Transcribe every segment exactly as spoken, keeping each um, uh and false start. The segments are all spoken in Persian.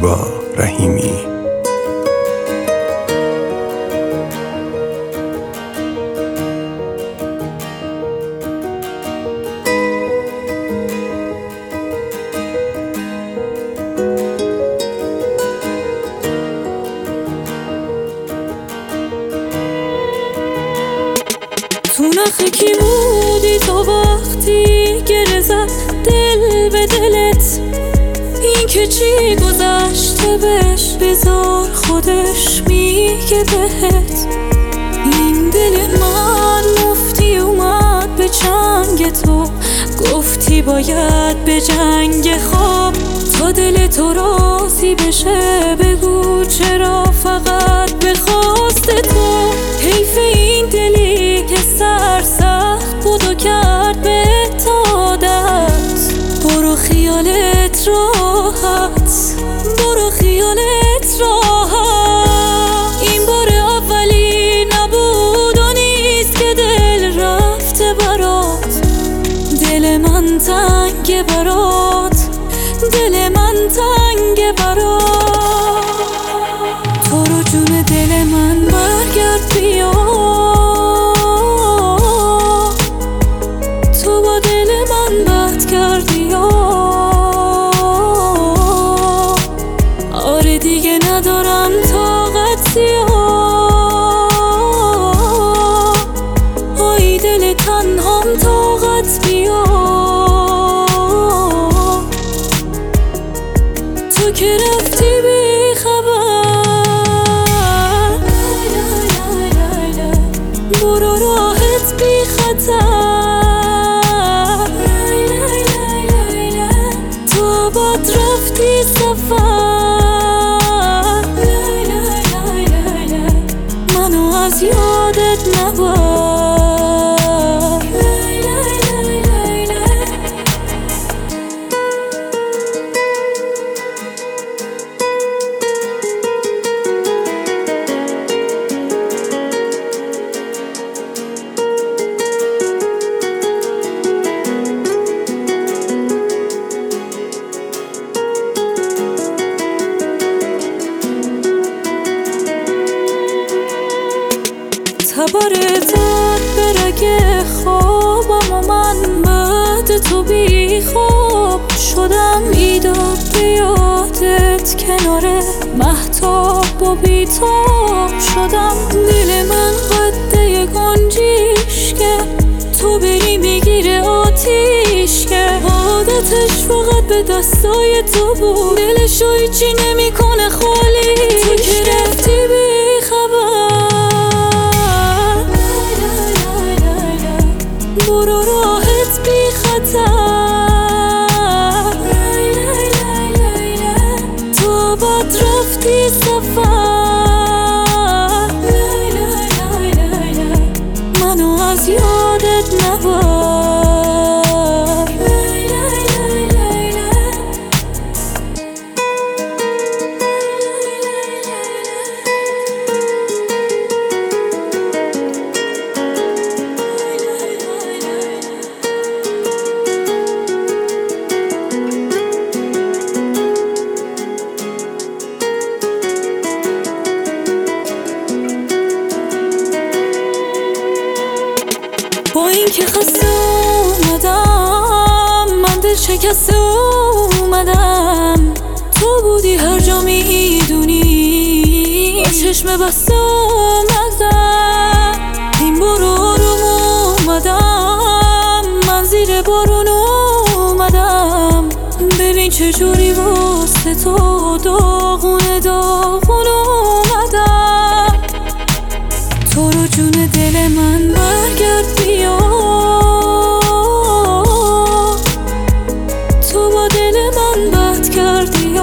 زیبا رحیمی. تو نخه کی بودی تو وقتی گره زد دل به دلت؟ این که چی گذشته بهش بذار خودش میگه بهت. این دل من مفتی اومد به چنگ تو، گفتی باید به جنگ خواب تا دل تو راضی بشه. بگو چرا فقط به خواست تو؟ حیف این دلی که سر سخت بود و کرد به عادت. برو خیالت راحت، برو خیالت راحت. این بار اولی نبود و نیست که دل رفته برات. دل من تنگ برات، دل من تنگ برات. تو رو جون دل من برگرد بیا، تو با دل من بد کردی. آره دیگه ندارم طاقت زیاد. آی دل تنهام طاقت بیا. تو که رفتی بی خبر، برو راحت بی خطر. تو آباد رفتی سفر، منو از یادت نبر. تبرتت برگه خوابم و من بعد تو بی خواب شدم. ایداد بیادت کنار مهتاب و بیتاب شدم. دل من قده گنجیش که تو بری میگیره آتیش که عادتش فقط به دستای تو بود. دلشو هیچی نمی کنه خالی. تو که رفتی بی خبر، برو راحت بی خطر. تو آباد رفتی سفر، منو از یادت نبر. با این که خسته اومدم، من دل شکسته اومدم. تو بودی هر جا میدونی، با چشم بسته اومدم. این بار آروم اومدم، من زیر بارون اومدم. ببین چجوری واسه تو داغون داغون اومدم. تو رو جون دل من برگرد بیا، تو با دل من بد کردی.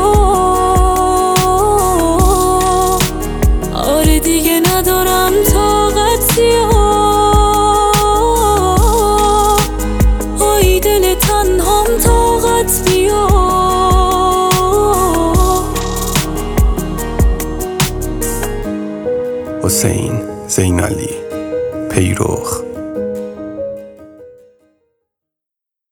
آره دیگه ندارم طاقت زیاد. آی دل تنهام طاقت بیا. حسین زینالی پیروخ.